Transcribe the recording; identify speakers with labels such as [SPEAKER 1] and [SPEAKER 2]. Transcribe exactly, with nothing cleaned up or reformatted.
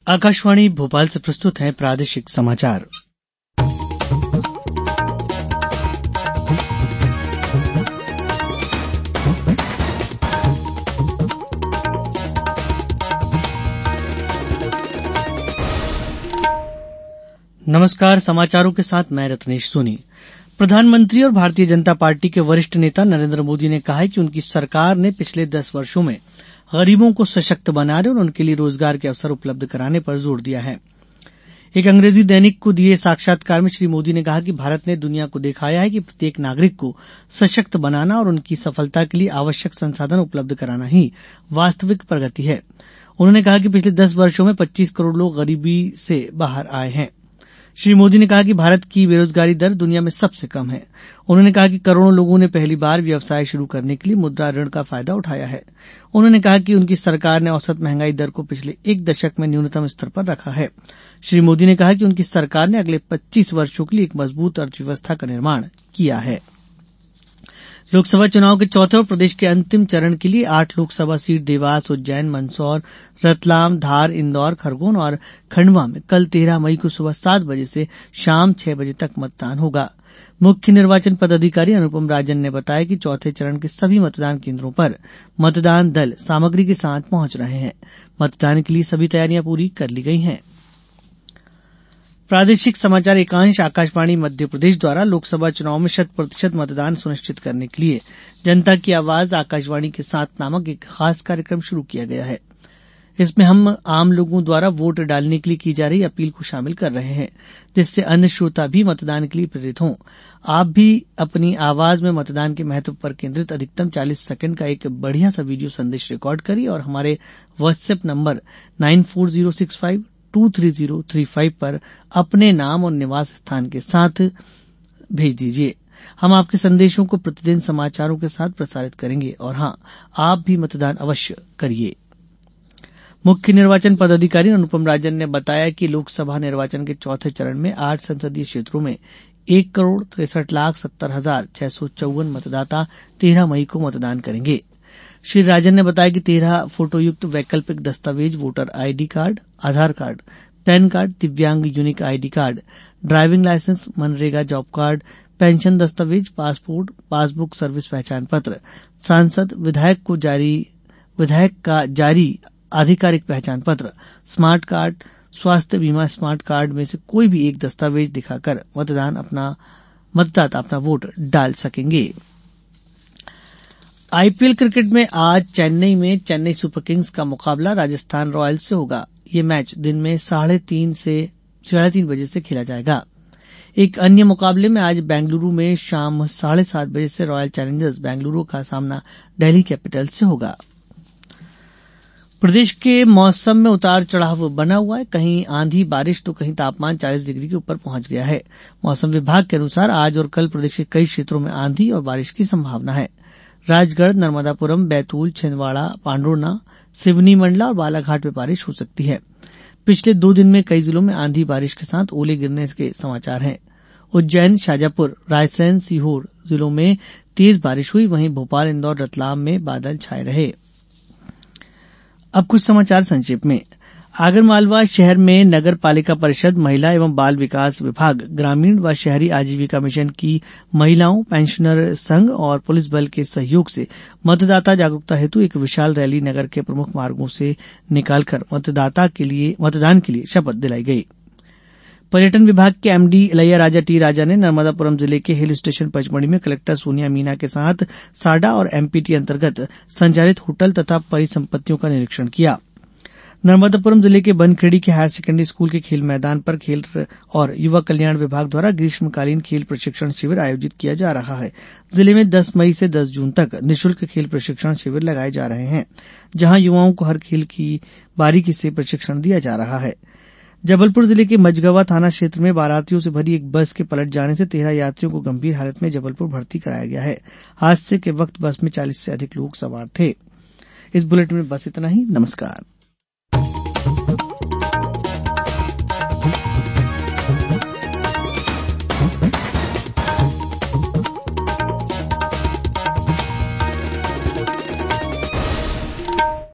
[SPEAKER 1] आकाशवाणी भोपाल से प्रस्तुत है प्रादेशिक समाचार। नमस्कार, समाचारों के साथ मैं रत्नेश सोनी। प्रधानमंत्री और भारतीय जनता पार्टी के वरिष्ठ नेता नरेंद्र मोदी ने कहा है कि उनकी सरकार ने पिछले दस वर्षों में गरीबों को सशक्त बनाने और उनके लिए रोजगार के अवसर उपलब्ध कराने पर जोर दिया है। एक अंग्रेजी दैनिक को दिए साक्षात्कार में श्री मोदी ने कहा कि भारत ने दुनिया को दिखाया है कि प्रत्येक नागरिक को सशक्त बनाना और उनकी सफलता के लिए आवश्यक संसाधन उपलब्ध कराना ही वास्तविक प्रगति है। उन्होंने कहा कि पिछले दस वर्षों में पच्चीस करोड़ लोग गरीबी से बाहर आए हैं। श्री मोदी ने कहा कि भारत की बेरोजगारी दर दुनिया में सबसे कम है। उन्होंने कहा कि करोड़ों लोगों ने पहली बार व्यवसाय शुरू करने के लिए मुद्रा ऋण का फायदा उठाया है। उन्होंने कहा कि उनकी सरकार ने औसत महंगाई दर को पिछले एक दशक में न्यूनतम स्तर पर रखा है। श्री मोदी ने कहा कि उनकी सरकार ने अगले पच्चीस वर्षों के लिए एक मजबूत अर्थव्यवस्था का निर्माण किया है। लोकसभा चुनाव के चौथे और प्रदेश के अंतिम चरण के लिए आठ लोकसभा सीट देवास, उज्जैन, मंदसौर, रतलाम, धार, इंदौर, खरगोन और खंडवा में कल तेरह मई को सुबह सात बजे से शाम छह बजे तक मतदान होगा। मुख्य निर्वाचन पदाधिकारी अनुपम राजन ने बताया कि चौथे चरण के सभी मतदान केंद्रों पर मतदान दल सामग्री के साथ पहुंच रहे हैं। मतदान के लिए सभी तैयारियां पूरी कर ली गई हैं। प्रादेशिक समाचार एकांश आकाशवाणी मध्य प्रदेश द्वारा लोकसभा चुनाव में शत प्रतिशत मतदान सुनिश्चित करने के लिए जनता की आवाज आकाशवाणी के साथ नामक एक खास कार्यक्रम शुरू किया गया है। इसमें हम आम लोगों द्वारा वोट डालने के लिए की जा रही अपील को शामिल कर रहे हैं, जिससे अन्य श्रोता भी मतदान के लिए प्रेरित हों। आप भी अपनी आवाज में मतदान के महत्व पर केंद्रित अधिकतम चालीस सेकंड का एक बढ़िया सा वीडियो संदेश रिकॉर्ड करिए और हमारे WhatsApp number nine four zero six five two three zero three five पर अपने नाम और निवास स्थान के साथ भेज दीजिए। हम आपके संदेशों को प्रतिदिन समाचारों के साथ प्रसारित करेंगे और हां, आप भी मतदान अवश्य करिए। मुख्य निर्वाचन पदाधिकारी अनुपम राजन ने बताया कि लोकसभा निर्वाचन के चौथे चरण में आठ संसदीय क्षेत्रों में एक करोड़ तिरसठ लाख सत्तर हजार छह सौ चौवन मतदाता तेरह मई को मतदान करेंगे। श्री राजन ने बताया कि तेरह फोटोयुक्त वैकल्पिक दस्तावेज voter ID card, Aadhaar card, PAN card, दिव्यांग unique ID card, driving licence, MNREGA job card, pension दस्तावेज, पासपोर्ट, पासबुक, सर्विस पहचान पत्र, सांसद, विधायक को जारी विधायक का जारी आधिकारिक पहचान पत्र, स्मार्ट कार्ड, स्वास्थ्य बीमा स्मार्ट कार्ड में से कोई भी एक दस्तावेज दिखाकर मतदान अपना मतदाता अपना वोट डाल सकेंगे। आईपीएल क्रिकेट में आज चेन्नई में चेन्नई सुपर किंग्स का मुकाबला राजस्थान रॉयल्स से होगा। ये मैच दिन में साढ़े तीन से साढ़े तीन बजे से खेला जाएगा। एक अन्य मुकाबले में आज बेंगलुरु में शाम साढ़े सात बजे से रॉयल चैलेंजर्स बेंगलुरु का सामना दिल्ली कैपिटल्स से होगा। प्रदेश के मौसम में उतार चढ़ाव बना हुआ है। कहीं आंधी बारिश तो कहीं तापमान चालीस डिग्री के ऊपर पहुंच गया है। मौसम विभाग के अनुसार आज और कल प्रदेश के कई क्षेत्रों में आंधी और बारिश की संभावना है। राजगढ़, नर्मदापुरम, बैतूल, छिंदवाड़ा, पांडुर्ना, सिवनी, मंडला और बालाघाट में बारिश हो सकती है। पिछले दो दिन में कई जिलों में आंधी बारिश के साथ ओले गिरने के समाचार हैं। उज्जैन, शाजापुर, रायसेन, सीहोर जिलों में तेज बारिश हुई। वहीं भोपाल, इंदौर, रतलाम में बादल छाए रहे। अब कुछ समाचार संक्षेप में। आगरमालवा शहर में नगर पालिका परिषद, महिला एवं बाल विकास विभाग, ग्रामीण व शहरी आजीविका मिशन की महिलाओं, पेंशनर संघ और पुलिस बल के सहयोग से मतदाता जागरूकता हेतु एक विशाल रैली नगर के प्रमुख मार्गों से निकालकर मतदाता के लिए मतदान के लिए शपथ दिलाई गई। पर्यटन विभाग के एमडी इलैया टी राजा ने नर्मदापुरम जिले के हिल स्टेशन पचमढ़ी में कलेक्टर सोनिया मीना के साथ साडा और एमपीटी अंतर्गत संचालित होटल तथा परिसंपत्तियों का निरीक्षण किया। नर्मदापुरम जिले के बनखेड़ी के हायर सेकेंडरी स्कूल के खेल मैदान पर खेल और युवा कल्याण विभाग द्वारा ग्रीष्मकालीन खेल प्रशिक्षण शिविर आयोजित किया जा रहा है। जिले में दस मई से दस जून तक निःशुल्क खेल प्रशिक्षण शिविर लगाए जा रहे हैं, जहां युवाओं को हर खेल की बारीकी से प्रशिक्षण दिया जा रहा है। जबलपुर जिले के मझगवा थाना क्षेत्र में बारातियों से भरी एक बस के पलट जाने से तेरह यात्रियों को गंभीर हालत में जबलपुर भर्ती कराया गया है। हादसे के वक्त बस में चालीस से अधिक लोग सवार थे। इस बुलेटिन में बस इतना ही। नमस्कार।